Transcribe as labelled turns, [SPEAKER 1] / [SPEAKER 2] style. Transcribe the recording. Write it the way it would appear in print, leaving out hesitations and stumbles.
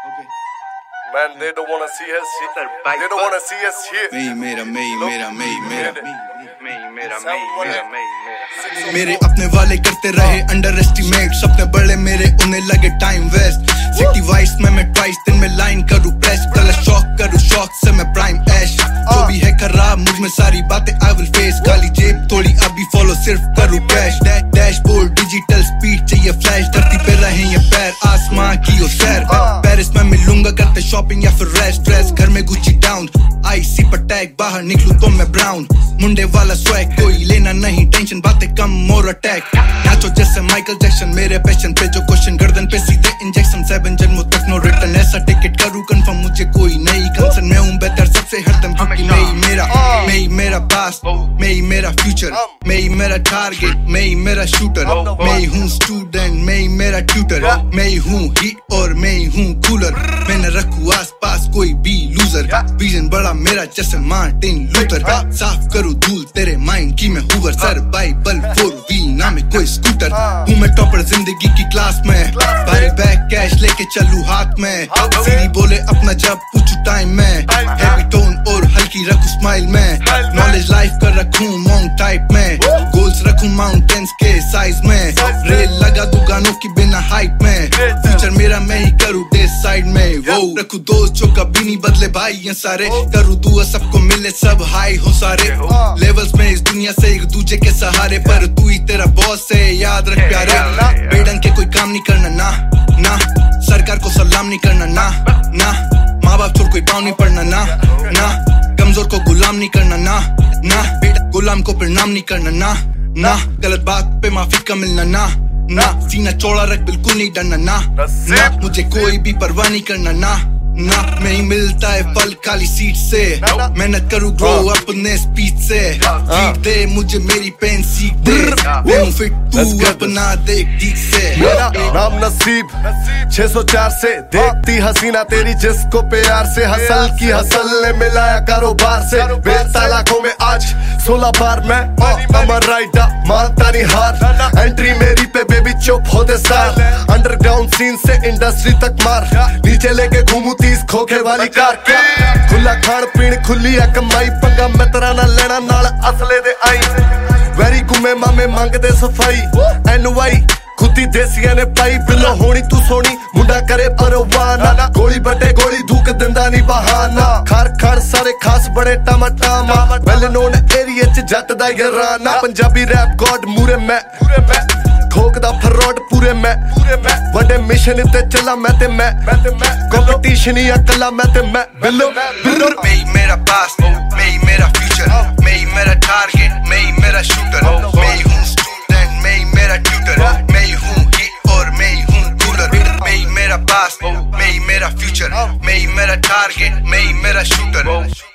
[SPEAKER 1] Man, they don't wanna see us shit. They don't wanna see us here.
[SPEAKER 2] मेरे अपने वाले करते रहे अंडर एस्टिमेट, सपने बड़े मेरे उन्हें लगे टाइम वेस्ट। सिटी वाइस में मैं ट्वाइस दिन में लाइन करूँ प्रेस, गलत शौक करूँ शौक से मैं प्राइम ऐश। जो भी है खराब मुझ में सारी बातें आई विल फेस, खाली जेब थोड़ी अभी फॉलो सिर्फ करूँ कैश। डैशबोर्ड डिजिटल स्पीड चाहिए फ्लैश, धरती पे रहे ये पैर आसमां की ओ सैर। पेरिस में मिलूंगा करते शॉपिंग या फिर रेस्ट, ड्रेस घर में गुच्ची डाउन, आईसी पर टैग, बाहर निकलूं तो मैं ब्राउन। मुंडे वाला स्वैग कोई लेना नहीं टेंशन, बातें कम मोर अटैक। नाचो जैसे माइकल जैक्सन, मेरे पैशन पे जो क्वेश्चन, गर्दन पे सीधे इंजेक्शन, 7 जन्मों तक नो रिटर्न। ऐसा टिकट करूं कंफर्म, मुझे कोई नई कंसर्न। मैं हूं बेहतर सबसे हरदम, क्योंकि मैं ही मेरा पास्ट, मैं ही मेरा फ्यूचर, मैं ही मेरा टारगेट, मैं ही मेरा शूटर। मैं ही हूँ स्टूडेंट, मैं ही मेरा ट्यूटर, मैं ही हूँ हीट और मैं ही हूँ कूलर। मैं न रखूं आस पास कोई भी लूजर, विजन बड़ा मेरा जैसे मार्टिन लूथर। साफ करूं धूल तेरे माइंड की मैं हूवर, सर्वाइवल 4V ना में कोई स्कूटर। हूँ मैं टॉपर जिंदगी की क्लास में, भारी बैग कैश लेके चलूं हाथ में। सीरी बोले अपना जब पूछूं टाइम में, हैवी टोन और हल्की रखूं स्माइल में। नॉलेज लाइफ कर रखूं मॉन्ग टाइप में, गोल्स रखूं माउंटेन्स के साइज में। रेल लगा दूं गानों की बिना हाइप में, फ्यूचर मेरा मैं ही करूं डे साइड में। वो रखूं दोस्त जो कभी नहीं बदले भाई ये सारे, करूं दुआ सबको मिले सब हाई हो सारे। लेवल्स में इस दुनिया से एक दूजे के सहारे, पर तू ही तेरा बॉस है याद रख प्यारे। बेडंग के कोई काम नहीं करना ना, सरकार को सलाम नहीं करना ना, माँ बाप छोड़ कोई पाँव नहीं पड़ना ना, कमजोर को गुलाम नहीं करना ना, गुलाम को प्रणाम नहीं करना ना, गलत बात पे माफी का मिलना ना, सीना चौड़ा रख बिल्कुल नहीं डरना ना, मुझे कोई भी परवाह नहीं करना ना, मैं ही मिलता है फल खाली सीट से। मेहनत करूँ ग्रो अपने स्पीड से, जीत दे मुझे मेरी पेन सीख दे। मैं हूँ फिट तू अपना देख ठीक से।
[SPEAKER 1] मेरा नाम नसीब 604 से, देखती हसीना तेरी जिसको प्यार से। हसल की हसल ने मिलाया कारोबार से, बेचता लाखों में आज 16 बार। मैं अमर राइडर मानता नहीं हार, एंट्री मेरी पे बेबी चुप होते सार। अंडरग्राउंड सीन से इंडस्ट्री तक मार, नीचे लेके घूमू 30 खोखे वाली कार। क्या खुला खान पीन खुली है कमाई, पंगा मैं तेरा ना लेना नाल असले दे आई। वैरी गुमे मामे मंगदे सफाई, NY खुदी देसिया ने पाई। बिलो होनी तू सोनी मुंडा करे परवाना, गोली बटे गोली धूक दिंदा नहीं बहाना। खार सारे खास बड़े टमाटामा, वेल नोन एरिया च जट दा घराना। पंजाबी रैप गॉड मूरे मैं ठोकदा फरॉड पूरे मैं, वड्डे मिशन ते चला मैं ते मैं। कंपटीशन ही अकला मैं ते मैं। बिलो
[SPEAKER 2] मैं ही मेरा पास्ट, मैं ही मेरा फ्यूचर, मैं ही मेरा टारगेट, मैं ही मेरा शूटर। मैं ही हूँ स्टूडेंट, मैं ही मेरा ट्यूटर, मैं ही हूँ हीट और मैं ही हूँ कूलर। मैं ही मेरा पास्ट, मैं ही मेरा फ्यूचर, मैं ही मेरा टारगेट, मैं ही मेरा शूटर।